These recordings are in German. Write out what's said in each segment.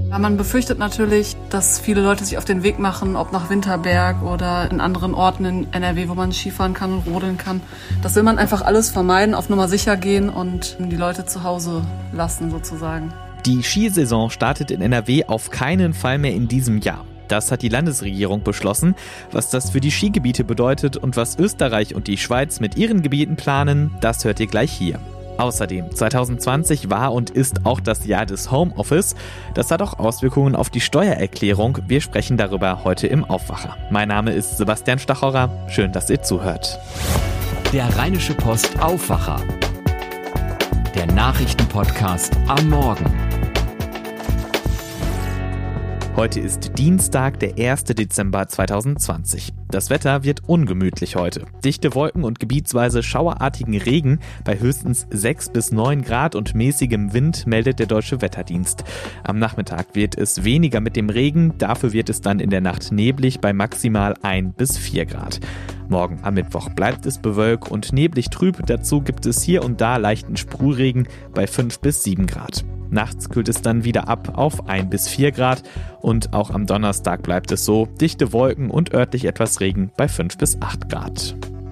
Ja, man befürchtet natürlich, dass viele Leute sich auf den Weg machen, ob nach Winterberg oder in anderen Orten in NRW, wo man Skifahren kann und rodeln kann. Das will man einfach alles vermeiden, auf Nummer sicher gehen und die Leute zu Hause lassen sozusagen. Die Skisaison startet in NRW auf keinen Fall mehr in diesem Jahr. Das hat die Landesregierung beschlossen. Was das für die Skigebiete bedeutet und was Österreich und die Schweiz mit ihren Gebieten planen, das hört ihr gleich hier. Außerdem, 2020 war und ist auch das Jahr des Homeoffice. Das hat auch Auswirkungen auf die Steuererklärung. Wir sprechen darüber heute im Aufwacher. Mein Name ist Sebastian Stachorer. Schön, dass ihr zuhört. Der Rheinische Post Aufwacher. Der Nachrichtenpodcast am Morgen. Heute ist Dienstag, der 1. Dezember 2020. Das Wetter wird ungemütlich heute. Dichte Wolken und gebietsweise schauerartigen Regen bei höchstens 6 bis 9 Grad und mäßigem Wind, meldet der Deutsche Wetterdienst. Am Nachmittag wird es weniger mit dem Regen, dafür wird es dann in der Nacht neblig bei maximal 1 bis 4 Grad. Morgen am Mittwoch bleibt es bewölkt und neblig trüb, dazu gibt es hier und da leichten Sprühregen bei 5 bis 7 Grad. Nachts kühlt es dann wieder ab auf 1 bis 4 Grad und auch am Donnerstag bleibt es so, dichte Wolken und örtlich etwas Regen bei 5 bis 8 Grad.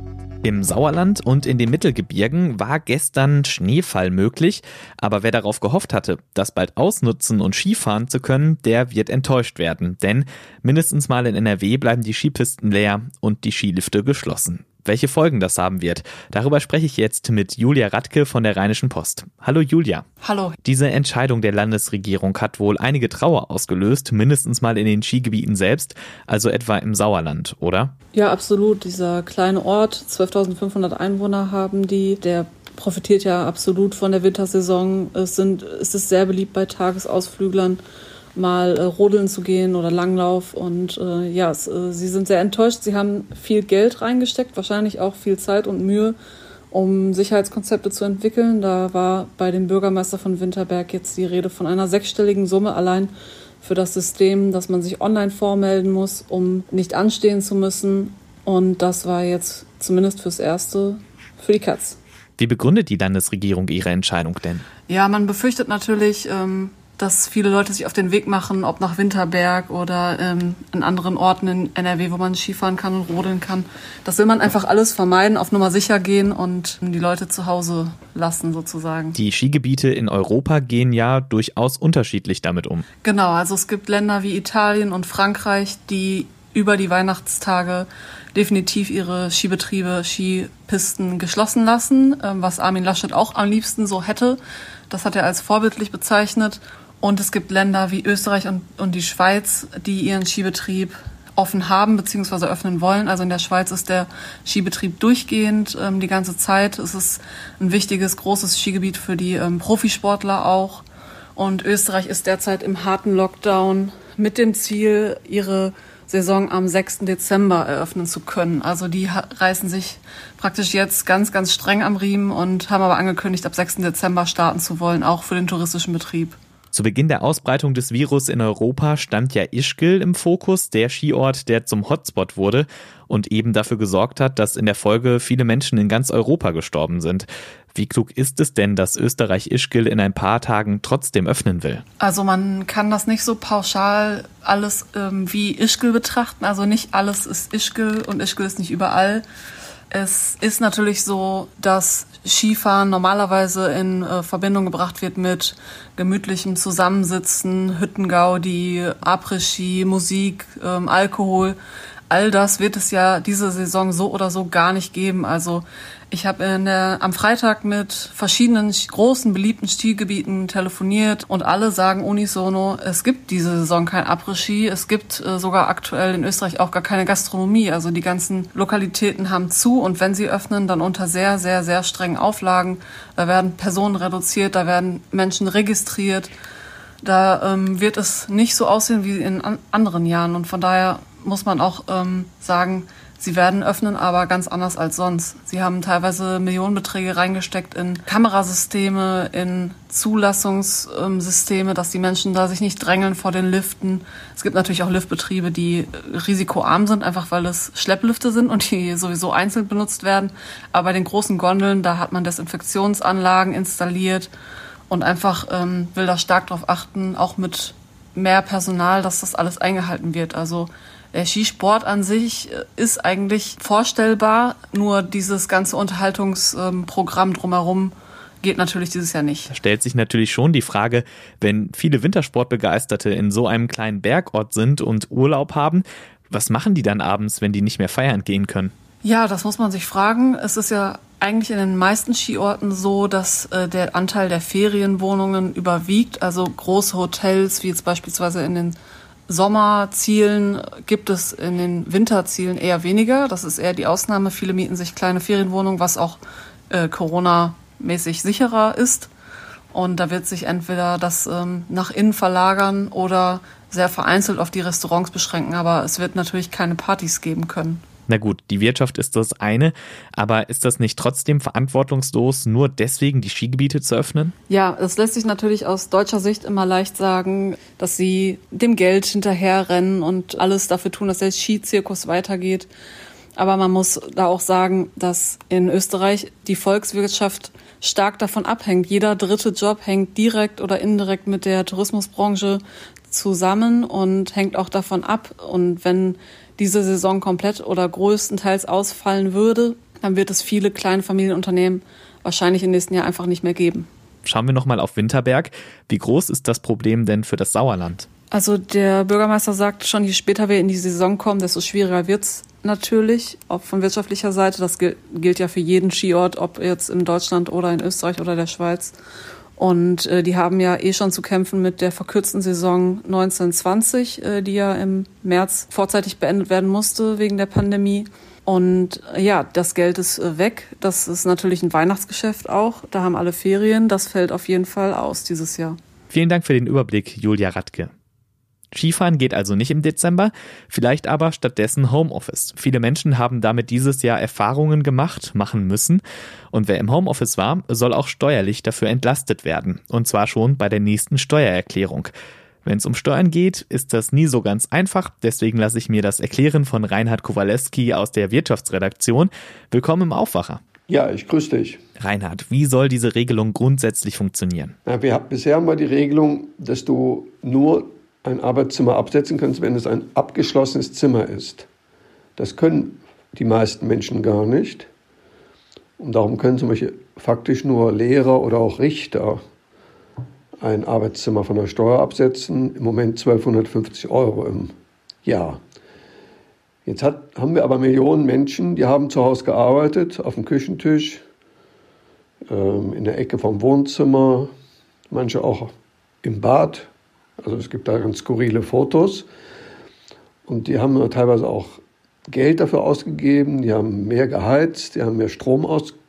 Im Sauerland und in den Mittelgebirgen war gestern Schneefall möglich, aber wer darauf gehofft hatte, das bald ausnutzen und Skifahren zu können, der wird enttäuscht werden, denn mindestens mal in NRW bleiben die Skipisten leer und die Skilifte geschlossen. Welche Folgen das haben wird, darüber spreche ich jetzt mit Julia Radke von der Rheinischen Post. Hallo Julia. Hallo. Diese Entscheidung der Landesregierung hat wohl einige Trauer ausgelöst, mindestens mal in den Skigebieten selbst, also etwa im Sauerland, oder? Ja, absolut. Dieser kleine Ort, 12.500 Einwohner haben die, der profitiert ja absolut von der Wintersaison. Es ist sehr beliebt bei Tagesausflüglern, mal rodeln zu gehen oder Langlauf und sie sind sehr enttäuscht. Sie haben viel Geld reingesteckt, wahrscheinlich auch viel Zeit und Mühe, um Sicherheitskonzepte zu entwickeln. Da war bei dem Bürgermeister von Winterberg jetzt die Rede von einer 6-stelligen Summe allein für das System, dass man sich online vormelden muss, um nicht anstehen zu müssen. Und das war jetzt zumindest fürs Erste für die Katz. Wie begründet die Landesregierung ihre Entscheidung denn? Ja, man befürchtet natürlich, dass viele Leute sich auf den Weg machen, ob nach Winterberg oder in anderen Orten in NRW, wo man Skifahren kann und rodeln kann. Das will man einfach alles vermeiden, auf Nummer sicher gehen und die Leute zu Hause lassen sozusagen. Die Skigebiete in Europa gehen ja durchaus unterschiedlich damit um. Genau, also es gibt Länder wie Italien und Frankreich, die über die Weihnachtstage definitiv ihre Skibetriebe, Skipisten geschlossen lassen, was Armin Laschet auch am liebsten so hätte. Das hat er als vorbildlich bezeichnet. Und es gibt Länder wie Österreich und die Schweiz, die ihren Skibetrieb offen haben bzw. öffnen wollen. Also in der Schweiz ist der Skibetrieb durchgehend die ganze Zeit. Es ist ein wichtiges, großes Skigebiet für die Profisportler auch. Und Österreich ist derzeit im harten Lockdown mit dem Ziel, ihre Saison am 6. Dezember eröffnen zu können. Also die reißen sich praktisch jetzt ganz, ganz streng am Riemen und haben aber angekündigt, ab 6. Dezember starten zu wollen, auch für den touristischen Betrieb. Zu Beginn der Ausbreitung des Virus in Europa stand ja Ischgl im Fokus, der Skiort, der zum Hotspot wurde und eben dafür gesorgt hat, dass in der Folge viele Menschen in ganz Europa gestorben sind. Wie klug ist es denn, dass Österreich Ischgl in ein paar Tagen trotzdem öffnen will? Also man kann das nicht so pauschal alles wie Ischgl betrachten. Also nicht alles ist Ischgl und Ischgl ist nicht überall. Es ist natürlich so, dass Skifahren normalerweise in Verbindung gebracht wird mit gemütlichem Zusammensitzen, Hüttengaudi, Après-Ski, Musik, Alkohol. All das wird es ja diese Saison so oder so gar nicht geben. Also ich habe am Freitag mit verschiedenen großen, beliebten Skigebieten telefoniert und alle sagen unisono, es gibt diese Saison kein Après-Ski. Es gibt sogar aktuell in Österreich auch gar keine Gastronomie. Also die ganzen Lokalitäten haben zu und wenn sie öffnen, dann unter sehr, sehr, sehr strengen Auflagen. Da werden Personen reduziert, da werden Menschen registriert. Da wird es nicht so aussehen wie in anderen Jahren und von daher muss man auch sagen, sie werden öffnen, aber ganz anders als sonst. Sie haben teilweise Millionenbeträge reingesteckt in Kamerasysteme, in Zulassungssysteme, dass die Menschen da sich nicht drängeln vor den Liften. Es gibt natürlich auch Liftbetriebe, die risikoarm sind, einfach weil es Schlepplifte sind und die sowieso einzeln benutzt werden. Aber bei den großen Gondeln, da hat man Desinfektionsanlagen installiert und einfach will da stark drauf achten, auch mit mehr Personal, dass das alles eingehalten wird. Also der Skisport an sich ist eigentlich vorstellbar, nur dieses ganze Unterhaltungsprogramm drumherum geht natürlich dieses Jahr nicht. Da stellt sich natürlich schon die Frage, wenn viele Wintersportbegeisterte in so einem kleinen Bergort sind und Urlaub haben, was machen die dann abends, wenn die nicht mehr feiern gehen können? Ja, das muss man sich fragen. Es ist ja eigentlich in den meisten Skiorten so, dass der Anteil der Ferienwohnungen überwiegt. Also große Hotels, wie jetzt beispielsweise in den Sommerzielen, gibt es in den Winterzielen eher weniger. Das ist eher die Ausnahme. Viele mieten sich kleine Ferienwohnungen, was auch Corona-mäßig sicherer ist. Und da wird sich entweder das nach innen verlagern oder sehr vereinzelt auf die Restaurants beschränken. Aber es wird natürlich keine Partys geben können. Na gut, die Wirtschaft ist das eine, aber ist das nicht trotzdem verantwortungslos, nur deswegen die Skigebiete zu öffnen? Ja, es lässt sich natürlich aus deutscher Sicht immer leicht sagen, dass sie dem Geld hinterherrennen und alles dafür tun, dass der Skizirkus weitergeht. Aber man muss da auch sagen, dass in Österreich die Volkswirtschaft stark davon abhängt. Jeder dritte Job hängt direkt oder indirekt mit der Tourismusbranche zusammen und hängt auch davon ab. Und wenn diese Saison komplett oder größtenteils ausfallen würde, dann wird es viele kleine Familienunternehmen wahrscheinlich im nächsten Jahr einfach nicht mehr geben. Schauen wir nochmal auf Winterberg. Wie groß ist das Problem denn für das Sauerland? Also der Bürgermeister sagt schon, je später wir in die Saison kommen, desto schwieriger wird's natürlich, auch von wirtschaftlicher Seite. Das gilt ja für jeden Skiort, ob jetzt in Deutschland oder in Österreich oder der Schweiz. Und die haben ja schon zu kämpfen mit der verkürzten Saison 1920, die ja im März vorzeitig beendet werden musste wegen der Pandemie. Und ja, das Geld ist weg. Das ist natürlich ein Weihnachtsgeschäft auch. Da haben alle Ferien. Das fällt auf jeden Fall aus dieses Jahr. Vielen Dank für den Überblick, Julia Radke. Skifahren geht also nicht im Dezember, vielleicht aber stattdessen Homeoffice. Viele Menschen haben damit dieses Jahr Erfahrungen machen müssen. Und wer im Homeoffice war, soll auch steuerlich dafür entlastet werden. Und zwar schon bei der nächsten Steuererklärung. Wenn es um Steuern geht, ist das nie so ganz einfach. Deswegen lasse ich mir das erklären von Reinhard Kowalewski aus der Wirtschaftsredaktion. Willkommen im Aufwacher. Ja, ich grüße dich. Reinhard, wie soll diese Regelung grundsätzlich funktionieren? Ja, bisher haben wir die Regelung, dass du nur ein Arbeitszimmer absetzen kannst, wenn es ein abgeschlossenes Zimmer ist. Das können die meisten Menschen gar nicht. Und darum können zum Beispiel faktisch nur Lehrer oder auch Richter ein Arbeitszimmer von der Steuer absetzen. Im Moment 1250 € im Jahr. Jetzt haben wir aber Millionen Menschen, die haben zu Hause gearbeitet, auf dem Küchentisch, in der Ecke vom Wohnzimmer, manche auch im Bad. Also es gibt da ganz skurrile Fotos. Und die haben teilweise auch Geld dafür ausgegeben, die haben mehr geheizt, die haben mehr Strom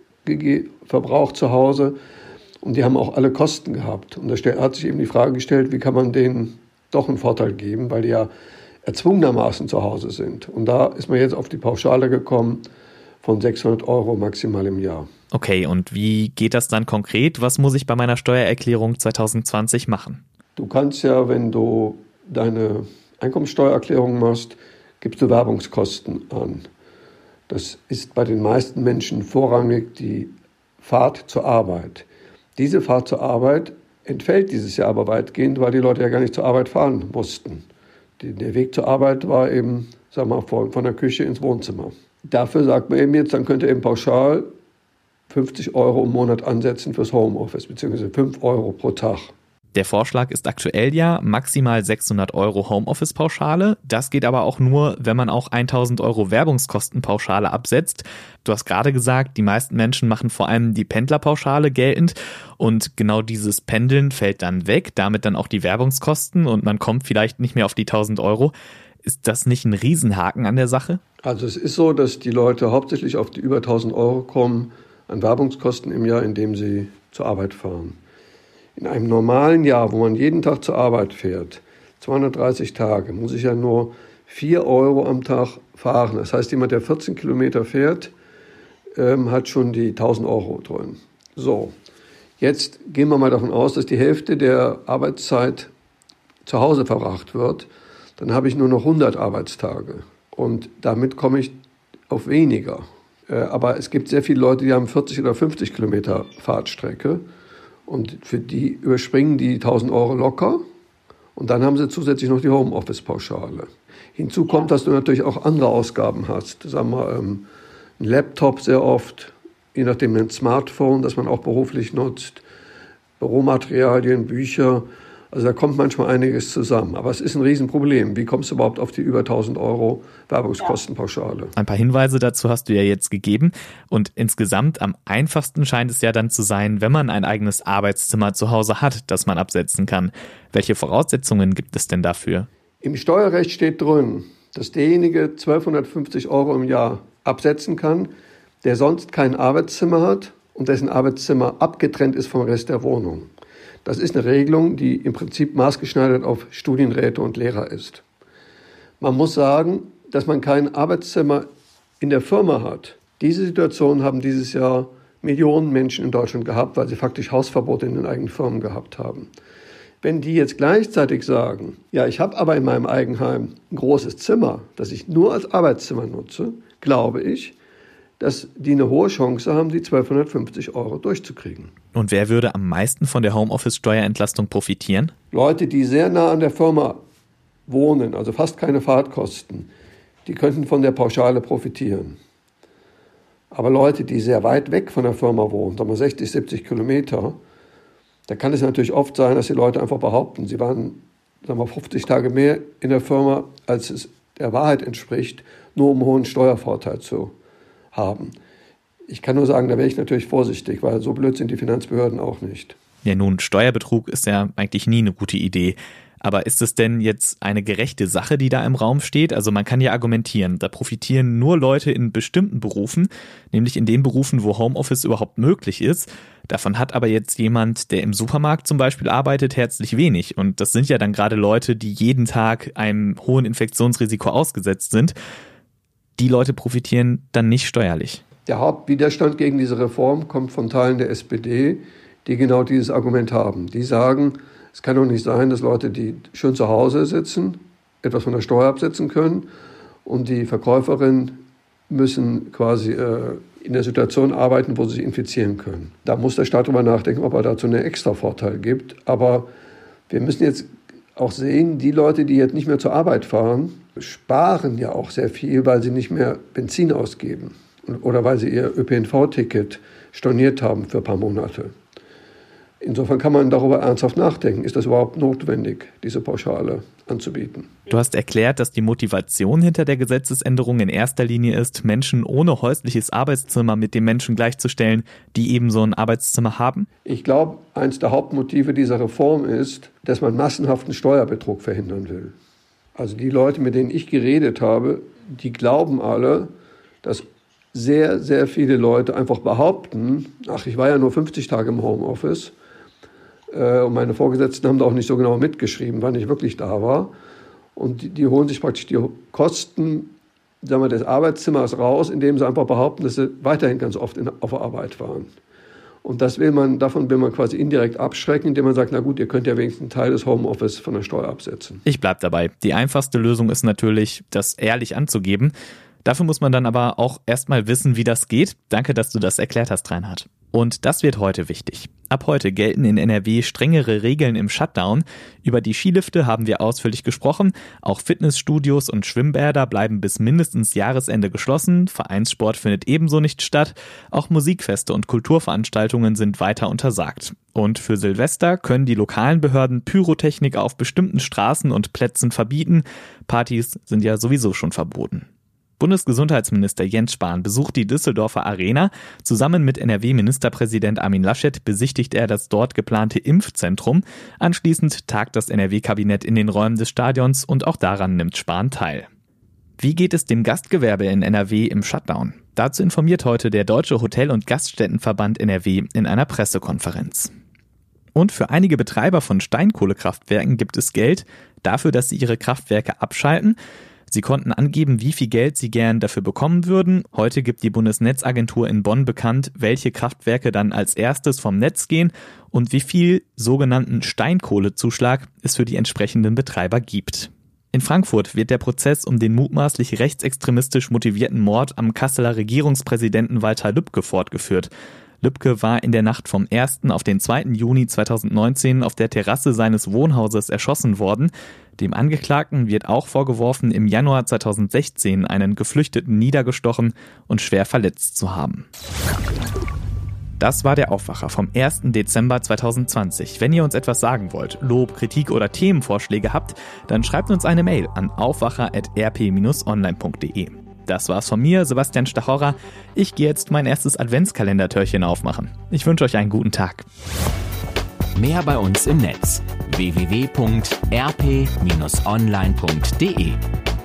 verbraucht zu Hause und die haben auch alle Kosten gehabt. Und da hat sich eben die Frage gestellt, wie kann man denen doch einen Vorteil geben, weil die ja erzwungenermaßen zu Hause sind. Und da ist man jetzt auf die Pauschale gekommen von 600 € maximal im Jahr. Okay, und wie geht das dann konkret? Was muss ich bei meiner Steuererklärung 2020 machen? Du kannst ja, wenn du deine Einkommensteuererklärung machst, gibst du Werbungskosten an. Das ist bei den meisten Menschen vorrangig die Fahrt zur Arbeit. Diese Fahrt zur Arbeit entfällt dieses Jahr aber weitgehend, weil die Leute ja gar nicht zur Arbeit fahren mussten. Der Weg zur Arbeit war eben, von der Küche ins Wohnzimmer. Dafür sagt man eben jetzt, dann könnt ihr eben pauschal 50 € im Monat ansetzen fürs Homeoffice, beziehungsweise 5 € pro Tag. Der Vorschlag ist aktuell ja maximal 600 € Homeoffice-Pauschale. Das geht aber auch nur, wenn man auch 1.000 € Werbungskostenpauschale absetzt. Du hast gerade gesagt, die meisten Menschen machen vor allem die Pendlerpauschale geltend. Und genau dieses Pendeln fällt dann weg, damit dann auch die Werbungskosten und man kommt vielleicht nicht mehr auf die 1.000 €. Ist das nicht ein Riesenhaken an der Sache? Also es ist so, dass die Leute hauptsächlich auf die über 1.000 € kommen an Werbungskosten im Jahr, indem sie zur Arbeit fahren. In einem normalen Jahr, wo man jeden Tag zur Arbeit fährt, 230 Tage, muss ich ja nur 4 € am Tag fahren. Das heißt, jemand, der 14 Kilometer fährt, hat schon die 1.000 € drin. So, jetzt gehen wir mal davon aus, dass die Hälfte der Arbeitszeit zu Hause verbracht wird. Dann habe ich nur noch 100 Arbeitstage und damit komme ich auf weniger. Aber es gibt sehr viele Leute, die haben 40 oder 50 Kilometer Fahrtstrecke. Und für die überspringen die 1.000 € locker Und dann haben sie zusätzlich noch die Homeoffice-Pauschale. Hinzu kommt, dass du natürlich auch andere Ausgaben hast. Sagen wir, ein Laptop sehr oft, je nachdem ein Smartphone, das man auch beruflich nutzt, Büromaterialien, Bücher. Also da kommt manchmal einiges zusammen. Aber es ist ein Riesenproblem. Wie kommst du überhaupt auf die über 1.000 € Werbungskostenpauschale? Ein paar Hinweise dazu hast du ja jetzt gegeben. Und insgesamt am einfachsten scheint es ja dann zu sein, wenn man ein eigenes Arbeitszimmer zu Hause hat, das man absetzen kann. Welche Voraussetzungen gibt es denn dafür? Im Steuerrecht steht drin, dass derjenige 1.250 € im Jahr absetzen kann, der sonst kein Arbeitszimmer hat und dessen Arbeitszimmer abgetrennt ist vom Rest der Wohnung. Das ist eine Regelung, die im Prinzip maßgeschneidert auf Studienräte und Lehrer ist. Man muss sagen, dass man kein Arbeitszimmer in der Firma hat. Diese Situation haben dieses Jahr Millionen Menschen in Deutschland gehabt, weil sie faktisch Hausverbote in den eigenen Firmen gehabt haben. Wenn die jetzt gleichzeitig sagen, ja, ich habe aber in meinem Eigenheim ein großes Zimmer, das ich nur als Arbeitszimmer nutze, glaube ich, dass die eine hohe Chance haben, die 1.250 € durchzukriegen. Und wer würde am meisten von der Homeoffice-Steuerentlastung profitieren? Leute, die sehr nah an der Firma wohnen, also fast keine Fahrtkosten, die könnten von der Pauschale profitieren. Aber Leute, die sehr weit weg von der Firma wohnen, sagen wir 60, 70 Kilometer, da kann es natürlich oft sein, dass die Leute einfach behaupten, sie waren, sagen wir, 50 Tage mehr in der Firma, als es der Wahrheit entspricht, nur um einen hohen Steuervorteil zu haben. Ich kann nur sagen, da wäre ich natürlich vorsichtig, weil so blöd sind die Finanzbehörden auch nicht. Ja nun, Steuerbetrug ist ja eigentlich nie eine gute Idee. Aber ist es denn jetzt eine gerechte Sache, die da im Raum steht? Also man kann ja argumentieren, da profitieren nur Leute in bestimmten Berufen, nämlich in den Berufen, wo Homeoffice überhaupt möglich ist. Davon hat aber jetzt jemand, der im Supermarkt zum Beispiel arbeitet, herzlich wenig. Und das sind ja dann gerade Leute, die jeden Tag einem hohen Infektionsrisiko ausgesetzt sind. Die Leute profitieren dann nicht steuerlich. Der Hauptwiderstand gegen diese Reform kommt von Teilen der SPD, die genau dieses Argument haben. Die sagen, es kann doch nicht sein, dass Leute, die schön zu Hause sitzen, etwas von der Steuer absetzen können und die Verkäuferinnen müssen quasi in der Situation arbeiten, wo sie sich infizieren können. Da muss der Staat darüber nachdenken, ob er dazu einen extra Vorteil gibt. Aber wir müssen jetzt auch sehen, die Leute, die jetzt nicht mehr zur Arbeit fahren, sparen ja auch sehr viel, weil sie nicht mehr Benzin ausgeben oder weil sie ihr ÖPNV-Ticket storniert haben für ein paar Monate. Insofern kann man darüber ernsthaft nachdenken, ist das überhaupt notwendig, diese Pauschale anzubieten. Du hast erklärt, dass die Motivation hinter der Gesetzesänderung in erster Linie ist, Menschen ohne häusliches Arbeitszimmer mit den Menschen gleichzustellen, die eben so ein Arbeitszimmer haben? Ich glaube, eines der Hauptmotive dieser Reform ist, dass man massenhaften Steuerbetrug verhindern will. Also die Leute, mit denen ich geredet habe, die glauben alle, dass sehr, sehr viele Leute einfach behaupten, ach, ich war ja nur 50 Tage im Homeoffice und meine Vorgesetzten haben da auch nicht so genau mitgeschrieben, wann ich wirklich da war. Und die holen sich praktisch die Kosten, sagen wir, des Arbeitszimmers raus, indem sie einfach behaupten, dass sie weiterhin ganz oft auf der Arbeit waren. Und davon will man quasi indirekt abschrecken, indem man sagt, na gut, ihr könnt ja wenigstens einen Teil des Homeoffice von der Steuer absetzen. Ich bleib dabei. Die einfachste Lösung ist natürlich, das ehrlich anzugeben. Dafür muss man dann aber auch erstmal wissen, wie das geht. Danke, dass du das erklärt hast, Reinhard. Und das wird heute wichtig. Ab heute gelten in NRW strengere Regeln im Shutdown. Über die Skilifte haben wir ausführlich gesprochen. Auch Fitnessstudios und Schwimmbäder bleiben bis mindestens Jahresende geschlossen. Vereinssport findet ebenso nicht statt. Auch Musikfeste und Kulturveranstaltungen sind weiter untersagt. Und für Silvester können die lokalen Behörden Pyrotechnik auf bestimmten Straßen und Plätzen verbieten. Partys sind ja sowieso schon verboten. Bundesgesundheitsminister Jens Spahn besucht die Düsseldorfer Arena. Zusammen mit NRW-Ministerpräsident Armin Laschet besichtigt er das dort geplante Impfzentrum. Anschließend tagt das NRW-Kabinett in den Räumen des Stadions und auch daran nimmt Spahn teil. Wie geht es dem Gastgewerbe in NRW im Shutdown? Dazu informiert heute der Deutsche Hotel- und Gaststättenverband NRW in einer Pressekonferenz. Und für einige Betreiber von Steinkohlekraftwerken gibt es Geld dafür, dass sie ihre Kraftwerke abschalten. Sie konnten angeben, wie viel Geld sie gern dafür bekommen würden. Heute gibt die Bundesnetzagentur in Bonn bekannt, welche Kraftwerke dann als erstes vom Netz gehen und wie viel sogenannten Steinkohlezuschlag es für die entsprechenden Betreiber gibt. In Frankfurt wird der Prozess um den mutmaßlich rechtsextremistisch motivierten Mord am Kasseler Regierungspräsidenten Walter Lübcke fortgeführt. Lübcke war in der Nacht vom 1. auf den 2. Juni 2019 auf der Terrasse seines Wohnhauses erschossen worden. Dem Angeklagten wird auch vorgeworfen, im Januar 2016 einen Geflüchteten niedergestochen und schwer verletzt zu haben. Das war der Aufwacher vom 1. Dezember 2020. Wenn ihr uns etwas sagen wollt, Lob, Kritik oder Themenvorschläge habt, dann schreibt uns eine Mail an aufwacher@rp-online.de. Das war's von mir, Sebastian Stachorra. Ich gehe jetzt mein erstes Adventskalendertürchen aufmachen. Ich wünsche euch einen guten Tag. Mehr bei uns im Netz: www.rp-online.de